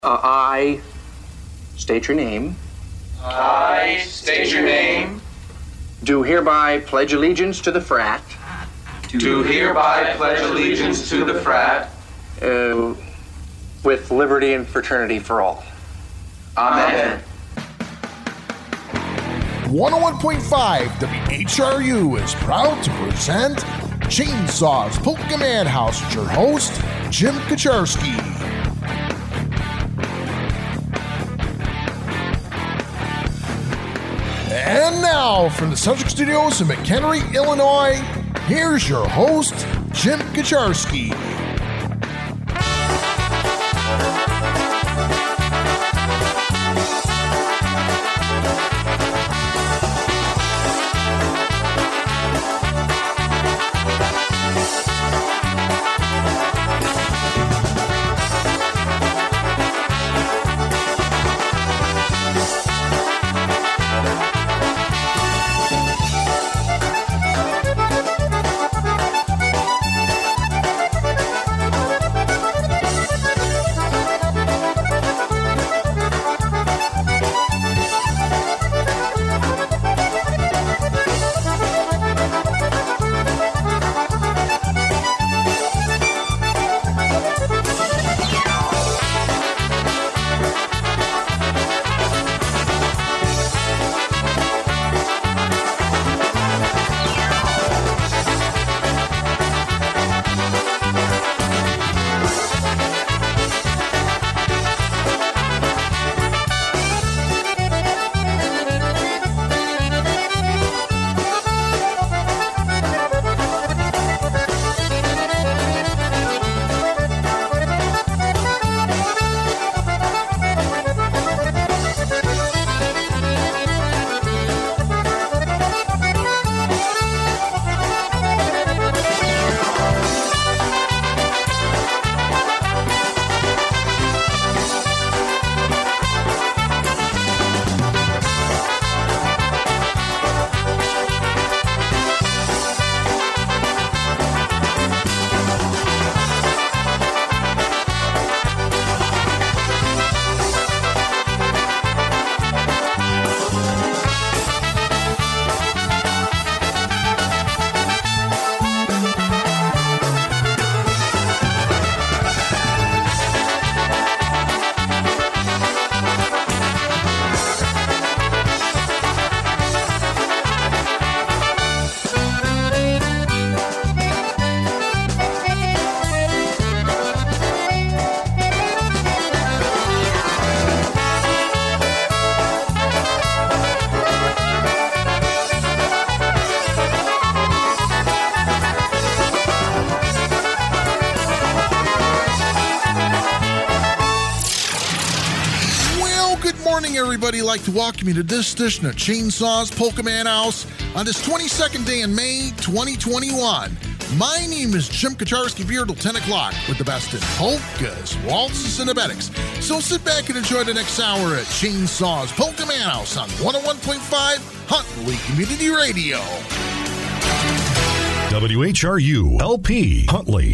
I state your name. I state your name. Do hereby pledge allegiance to the frat. Do hereby pledge allegiance to the frat. With liberty and fraternity for all. Amen. 101.5 WHRU is proud to present Chainsaws Polka Madhouse with your host, Jim Kaczarski. And now, from the Subject Studios in McHenry, Illinois, here's your host, Jim Kaczarski. Everybody, like to welcome you to this edition of Chainsaws Polka Madhouse on this 22nd day in May 2021. My name is Jim Kaczarski, here till 10 o'clock with the best in polkas, waltzes, and abetics. So sit back and enjoy the next hour at Chainsaws Polka Madhouse on 101.5 Huntley Community Radio. WHRU LP Huntley.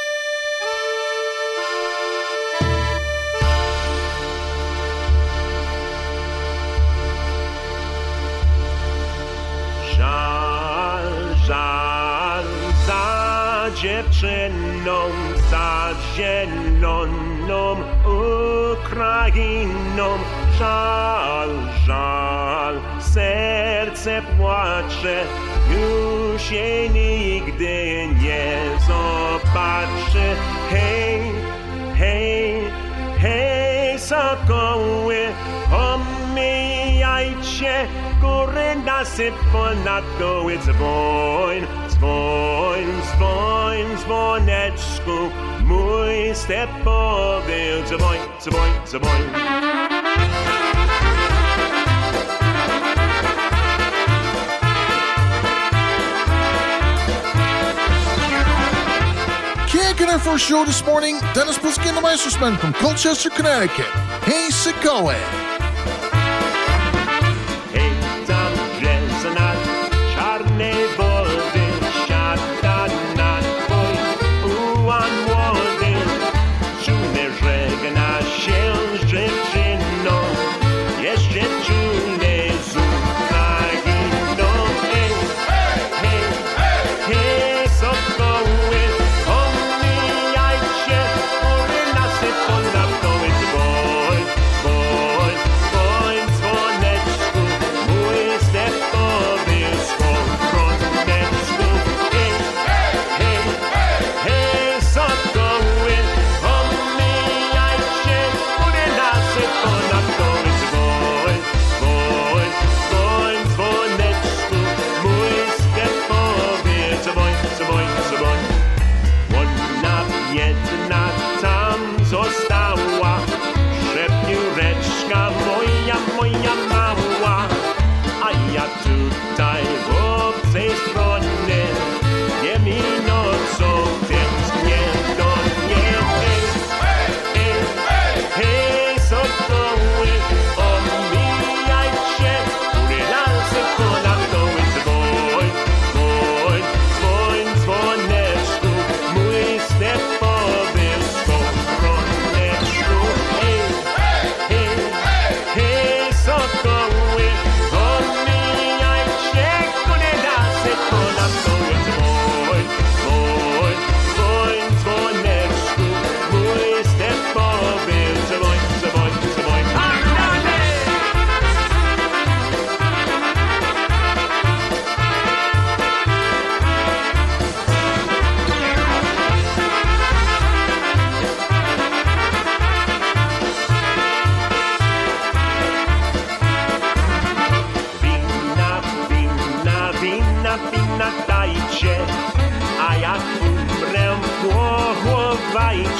Dziewczyną za zieloną Ukrainą. Żal, żal, serce płacze, już się nigdy nie zobaczy. Hej, hej, hej, sokoły, omijajcie góry, nasyp ponad doły, dzwoń. Dzwoń, dzwoń, dzwoneczku, mój stepowy, dzwoń, dzwoń, dzwoń. Kicking our first show this morning, Dennis Pulski and the Meistersmen from Colchester, Connecticut. Hey, Sikoe. Hej, tam gdzie nad czarne wody siada na twój ułan młody. Czule żegna się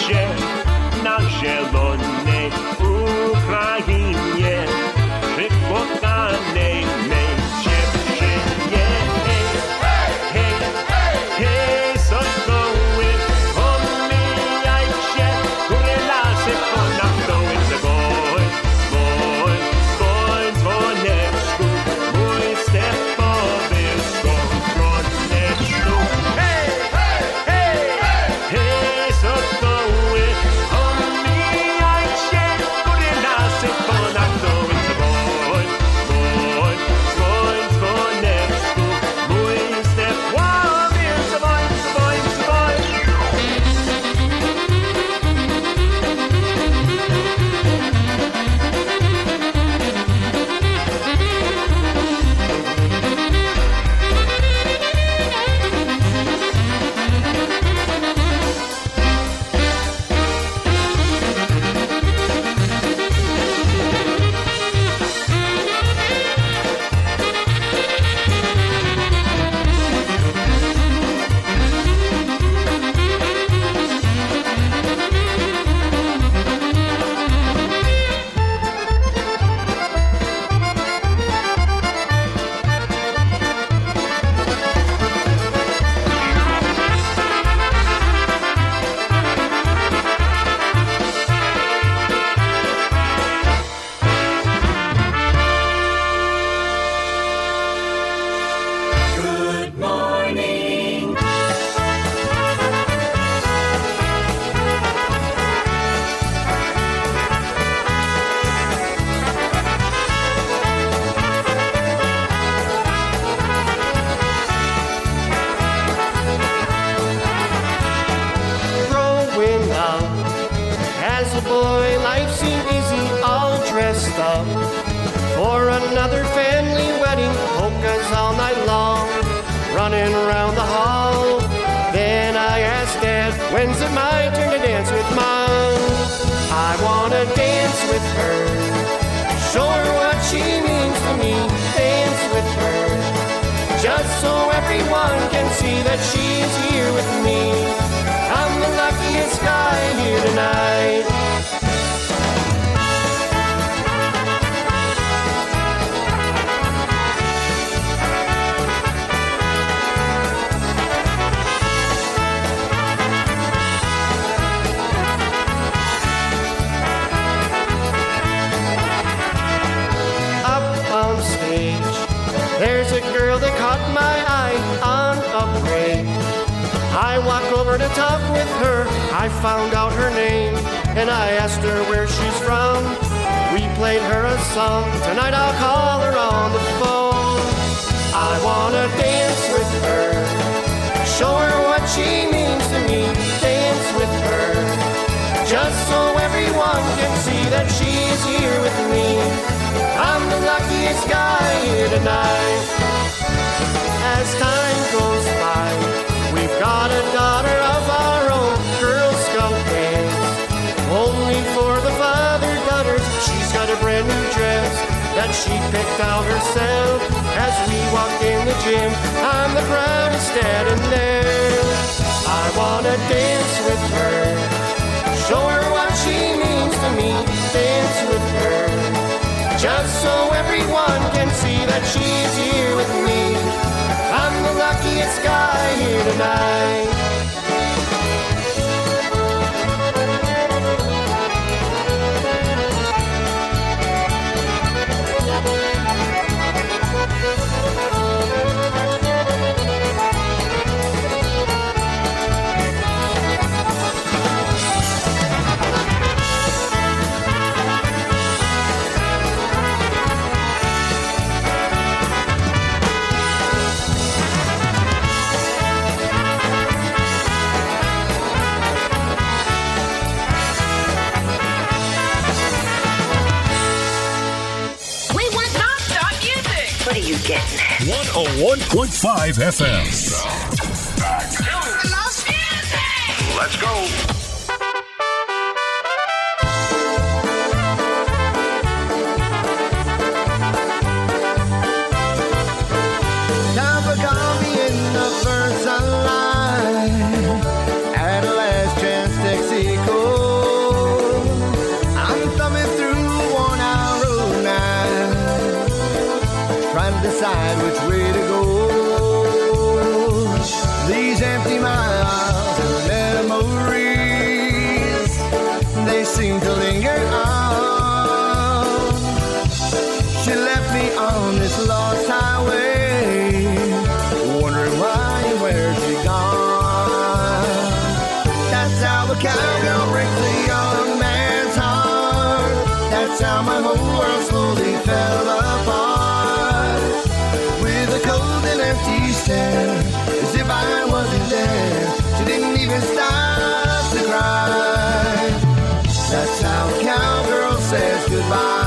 się na zielonej Ukrainie, przy kochanej mej dziewczynie. Hej, hej, sokoły, omijajcie góry, lasy, ponad doły, dzwoń, dzwoń, dzwoń, dzwoneczku, mój stepowy skowroneczku. Hej, hej, hej, sokoły, omijajcie góry, lasy, ponad doły, dzwoń, dzwoń, dzwoń, dzwoneczku, mój stepowy dzwoń, dzwoń, dzwoń. Growing up, as a boy, life seemed easy, all dressed up for another family wedding. Polkas all night long, running around the hall. Then I asked Dad, when's it my turn to dance with Mom? I wanna dance with her, show her what she means to me. Dance with her, just so everyone can see that she's here with me. I'm the luckiest guy here tonight. Up on stage, there's a girl that caught my eye on a break. I walk over to talk with her, I found out her name, and I asked her where she's from. We played her a song, tonight I'll call her on the phone. I wanna dance with her, show her what she means to me. Dance with her, just so everyone can see that she's here with me. I'm the luckiest guy here tonight. As time goes by, we've got a daughter of our own, Girl Scout dance, only for the father daughters. She's got a brand new dress that she picked out herself. As we walk in the gym, I'm the proudest standing there. I wanna dance with her, show her what she means to me. Dance with her, just so everyone can see that she's here with me. I'm the luckiest guy here tonight. What are you getting? 101.5 FM. Let's go. Time for coffee in the first sunlight. At a last chance, Texaco. That's how my whole world slowly fell apart. With a cold and empty stare, as if I wasn't there. She didn't even stop to cry. That's how a cowgirl says goodbye.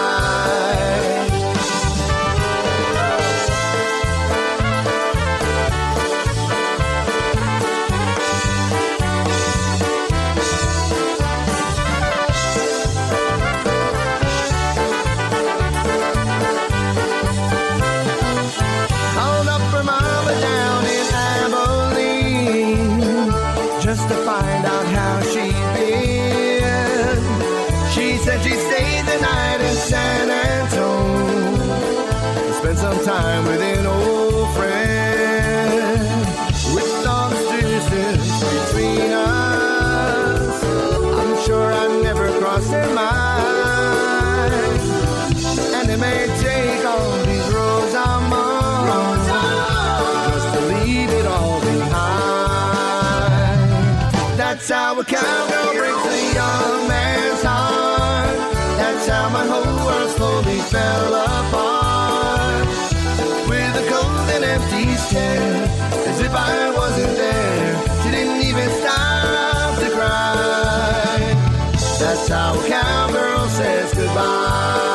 Called up her mama down in Abilene just to find out how she'd been. She said she stayed the night in San Antonio, spent some time with an old friend. With all the distance between us, I'm sure I never crossed their mind. And it may take all these roads I'm on just to leave it all behind. That's how a cowgirl breaks a young man's heart. That's how my whole world slowly fell apart. With a cold and empty stare, as if I wasn't there. She didn't even stop to cry. That's how a cowgirl says goodbye.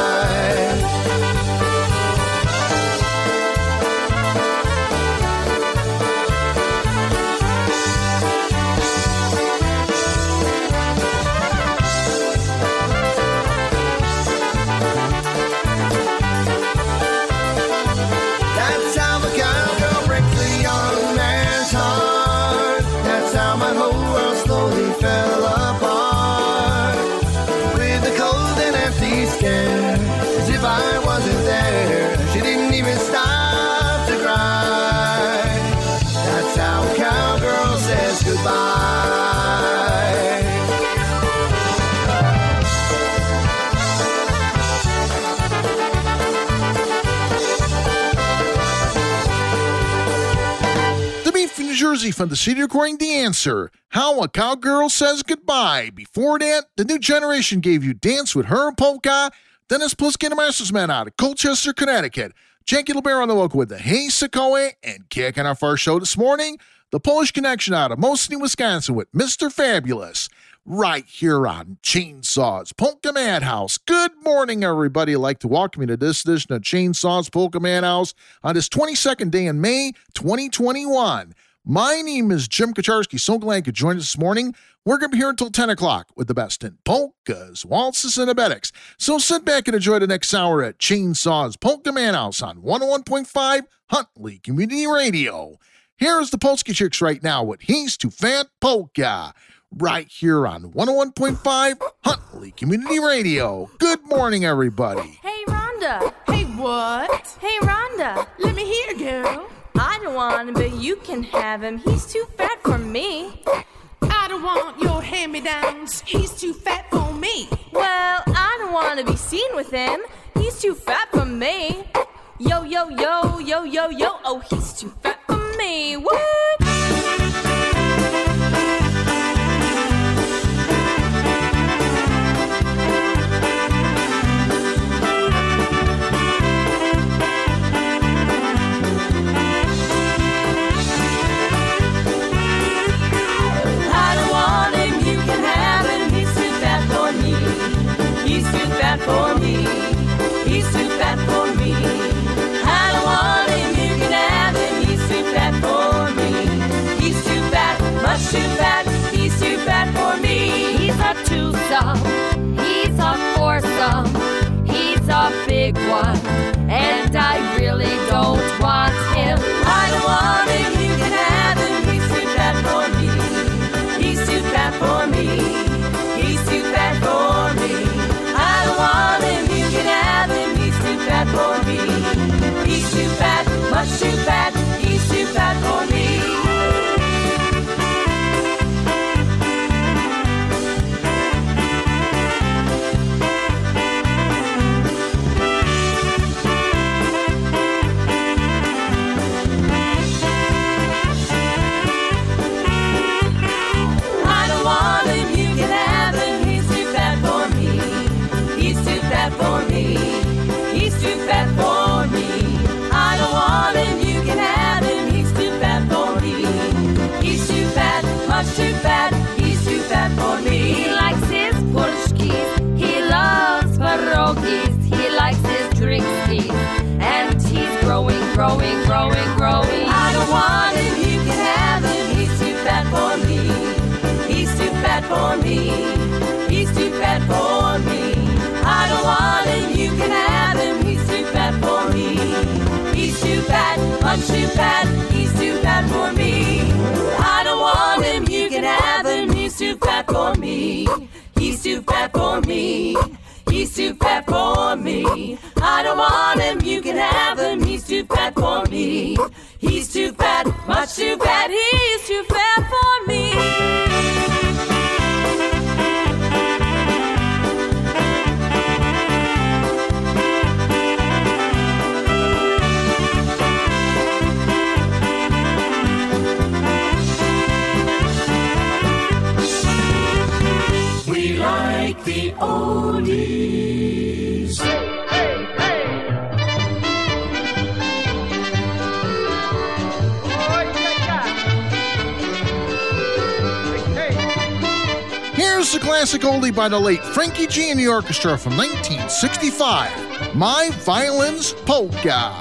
That's how a cowgirl breaks a young man's heart. That's how my whole world slowly fell apart. With a cold and empty stare, as if I wasn't there. She didn't even stop to cry. That's how a cowgirl says goodbye. The beat from New Jersey from the city recording The Answer, How a Cowgirl Says Goodbye. Before that, the New Generation gave you Dance with Her Polka. Dennis Pliskin and Masters Man out of Colchester, Connecticut. Jackie LeBaron on the vocal with the Hey Sakoe. And kicking off our show this morning, the Polish Connection out of Mosney, Wisconsin with Mr. Fabulous. Right here on Chainsaws Polka Madhouse. Good morning, everybody. I'd like to welcome you to this edition of Chainsaws Polka Madhouse on this 22nd day in May 2021. My name is Jim Kacharski. So glad you could join us this morning. We're going to be here until 10 o'clock with the best in polkas, waltzes, and abetics. So sit back and enjoy the next hour at Chainsaws Polka Madhouse on 101.5 Huntley Community Radio. Here's the Polsky Chicks right now with He's Too Fat Polka. Right here on 101.5 Huntley Community Radio. Good morning, everybody. Hey, Rhonda. Hey, what? Hey, Rhonda. Let me hear, girl. I don't want him, but you can have him. He's too fat for me. I don't want your hand-me-downs. He's too fat for me. Well, I don't want to be seen with him. He's too fat for me. Yo, yo, yo, yo, yo, yo. Oh, he's too fat for me. What? He's too fat for me. He's too fat for me. I don't want him, you can have him. He's too fat for me. And he's growing, growing, growing, growing. I don't want him, you can have him. He's too fat for me. He's too fat for me. He's too fat for me. I don't want him, you can have him. He's too fat for me. He's too fat, much too fat. He's too fat for me. I don't want him, you can have him. He's too fat for me. He's too fat for me. He's too fat for me. I don't want him, you can have him. He's too fat for me. He's too fat, much too fat. He's too fat for me. We like the oldies. Hey, hey, Here's the classic oldie by the late Frankie G and the Orchestra from 1965, My Violin's Polka.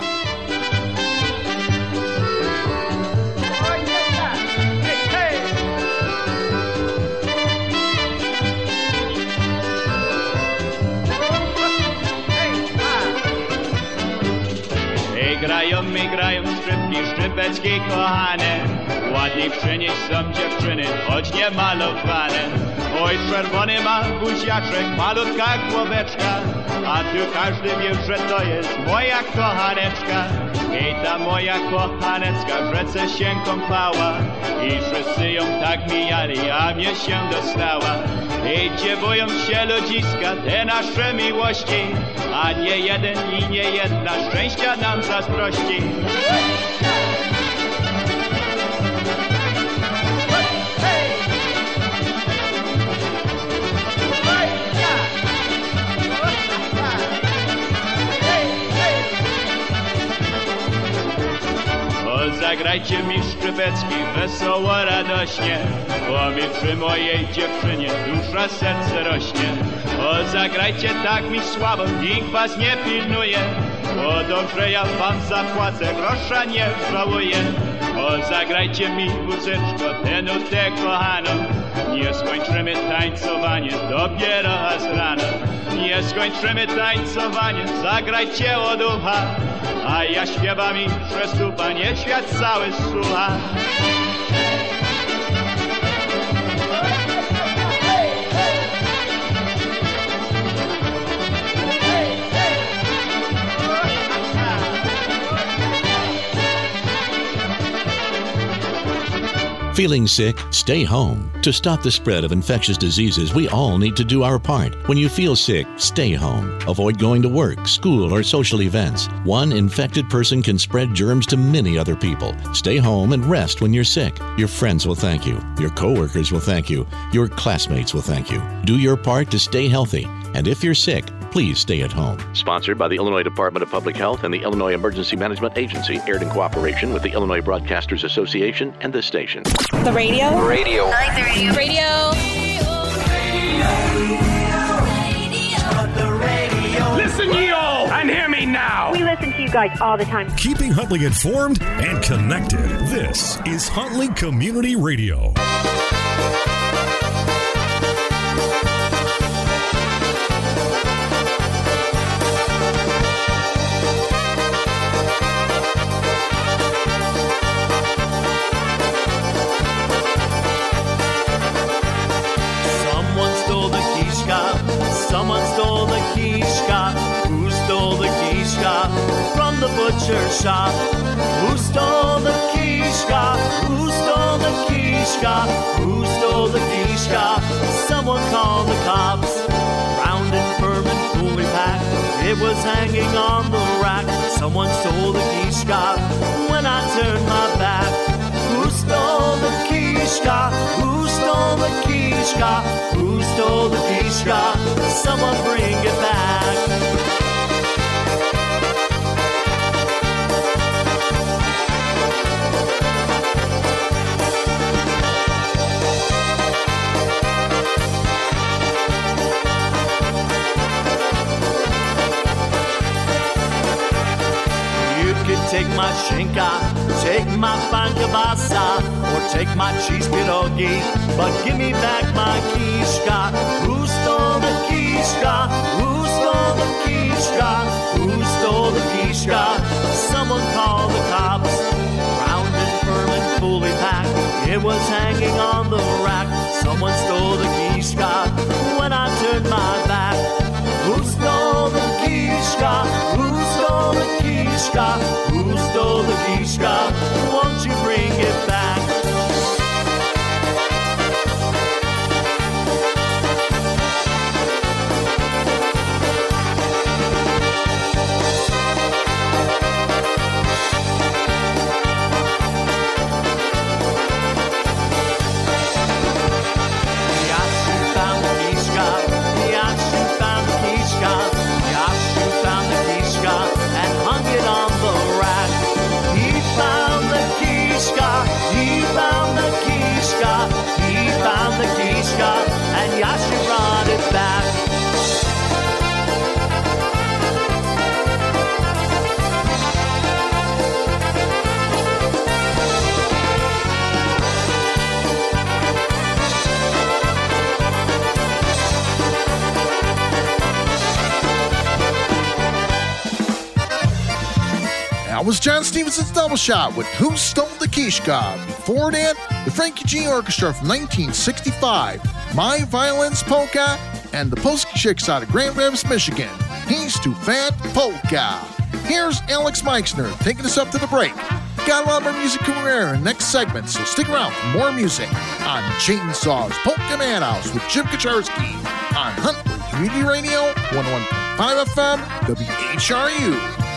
Grają szczypki, szczypeczki kochane. Ładniej przynieść są dziewczyny, choć nie malowane. Oj, czerwony ma buziaczek, malutka głoweczka. A tu każdy wie, że to jest moja kochaneczka. I ta moja kochanecka w rzece się kąpała. I wszyscy ją tak mijali, a mnie się dostała. I dziewują się ludziska, te nasze miłości. A nie jeden i nie jedna szczęścia nam zazdrości. Zagrajcie mi szczypeczki wesoło, radośnie, bo mi przy mojej dziewczynie dusza, serce rośnie. O, zagrajcie tak mi słabo, nikt was nie pilnuje, bo dobrze ja wam zapłacę, grosza nie żałuję. O, zagrajcie mi muzyczko, tę nutę kochaną, nie skończymy tańcowanie dopiero aż rano. Nie skończymy tańcowanie, zagrajcie od ucha, a ja śpiewam i przez dupa niech świat cały słucha. Feeling sick? Stay home. To stop the spread of infectious diseases, we all need to do our part. When you feel sick, stay home. Avoid going to work, school, or social events. One infected person can spread germs to many other people. Stay home and rest when you're sick. Your friends will thank you. Your coworkers will thank you. Your classmates will thank you. Do your part to stay healthy. And if you're sick, please stay at home. Sponsored by the Illinois Department of Public Health and the Illinois Emergency Management Agency, aired in cooperation with the Illinois Broadcasters Association and this station. The radio? Radio. I like the radio. radio. Listen, ye all, and hear me now. We listen to you guys all the time. Keeping Huntley informed and connected. This is Huntley Community Radio. Someone stole the quiche-ca. Who stole the quiche-ca from the butcher shop? Who stole the quiche-ca? Who stole the quiche-ca? Who stole the quiche-ca? Someone called the cops. Round and firm and fully packed, it was hanging on the rack. Someone stole the quiche-ca when I turned my back. Who stole the quiche-ca? Who stole the quiche-ca? Who stole the quiche-ca? Someone bring it back. take my shinka, take my pan kibasa, or take my cheese pierogi, but give me back my kishka. Who stole the kishka? Who stole the kishka? Who stole the kishka? Someone called the cops. Round and firm and fully packed, it was hanging on the rack. Someone stole the kishka when I turned my back. Who stole the kishka? Who stole the kishka? Who stole the kishka? Won't you bring it back? And Yashi brought it back. That was John Stevenson's double shot with Who Stole the Kishka. Before that, the Frankie G Orchestra from 1965, My Violence Polka, and the Polski Chicks out of Grand Rapids, Michigan, He's Too Fat Polka. Here's Alex Meixner taking us up to the break. Got a lot more music coming air in the next segment, so stick around for more music on Chainsaws Polka Madhouse with Jim Kacharski on Huntley Community Radio, 101.5 FM, WHRU.